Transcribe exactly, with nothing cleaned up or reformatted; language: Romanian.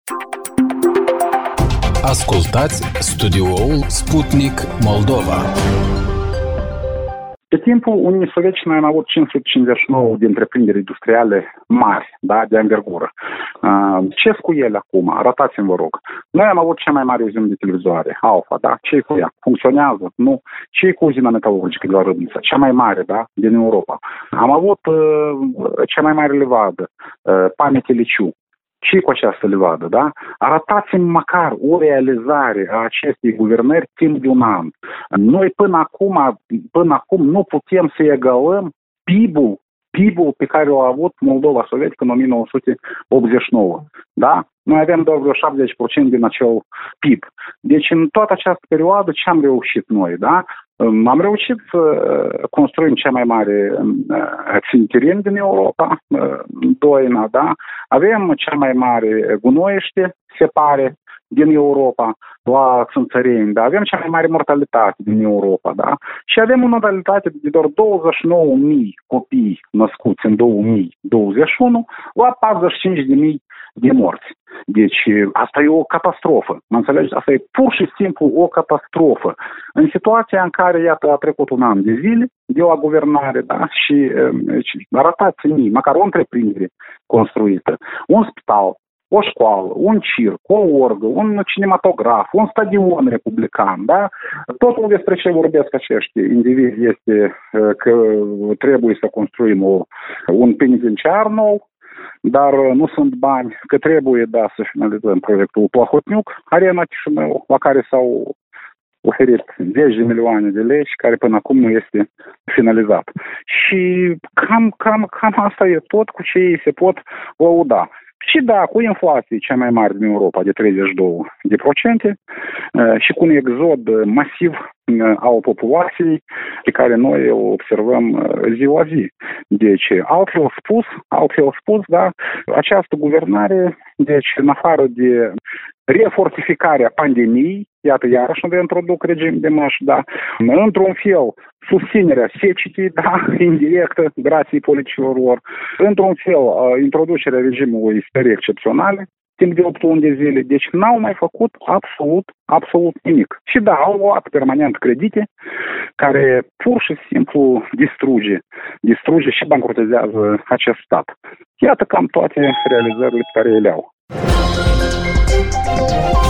Ascultați studioul Sputnik Moldova. Pe timpul Uniunii Sovietice noi am avut cinci sute cincizeci și nouă de întreprinderi industriale mari, da, de anvergură. Ce cu ele acum? Arătați-mi, vă rog. Noi am avut cea mai mare uzină de televizoare, Alfa, da? Ce cu ea? Funcționează? Nu. Ce cu uzina metalurgică de la Râdnița? Cea mai mare, da? Din Europa. Am avut uh, cea mai mare livadă, uh, Pamete Liciu. Ce cu această livadă, da? Arătați-mi măcar o realizare a acestei guvernări timp de un an. Noi până acum, până acum nu putem să egalăm P I B-ul, P I B-ul pe care l-a avut Moldova Sovietică în o mie nouă sute optzeci și nouă, da? Noi avem doar vreo șaptezeci la sută din acel P I B. Deci în toată această perioadă ce am reușit noi, da? Am reușit să construim cea mai mare țintirin din Europa, Doina, da? Avem cea mai mare gunoiește, se pare, din Europa, la Țânțăreni, da? Avem cea mai mare mortalitate din Europa, da? Și avem o mortalitate de doar douăzeci și nouă mii copii născuți în două mii douăzeci și unu la patruzeci și cinci de mii de morți. Deci asta e o catastrofă, mă înțelegi? Asta e pur și simplu o catastrofă. În situația în care, iată, a trecut un an de zile de la guvernare, da? Și deci, arătați-mi, măcar o întreprindere construită, un spital, o școală, un circ, o orgă, un cinematograf, un stadion republican, da? Totul despre ce vorbesc acești indivizi este că trebuie să construim o, un penitenciar nou, dar nu sunt bani, că trebuie, da, să finalizăm proiectul Plahotniuc, Arena Chișinău, la care s-au oferit zeci de milioane de lei și care până acum nu este finalizat. Și cam, cam, cam asta e tot cu ce ei se pot lăuda. Și da, cu inflație cea mai mare din Europa de treizeci și două de procente și cu un exod masiv al populației pe care noi o observăm zi la zi. Deci, altfel spus, altfel spus, da, această guvernare, deci în afară de refortificarea pandemiei, iată, iarăși ne introduc regim de măști, da, într-un fel, susținerea secetei, da, indirectă, grație politicilor lor, într-un fel, introducerea regimului stării excepționale, timp de opt luni de zile. Deci n-au mai făcut absolut, absolut nimic. Și da, au luat permanent credite care pur și simplu distruge, distruge și bancrotizează acest stat. Iată cam toate realizările pe care ele au.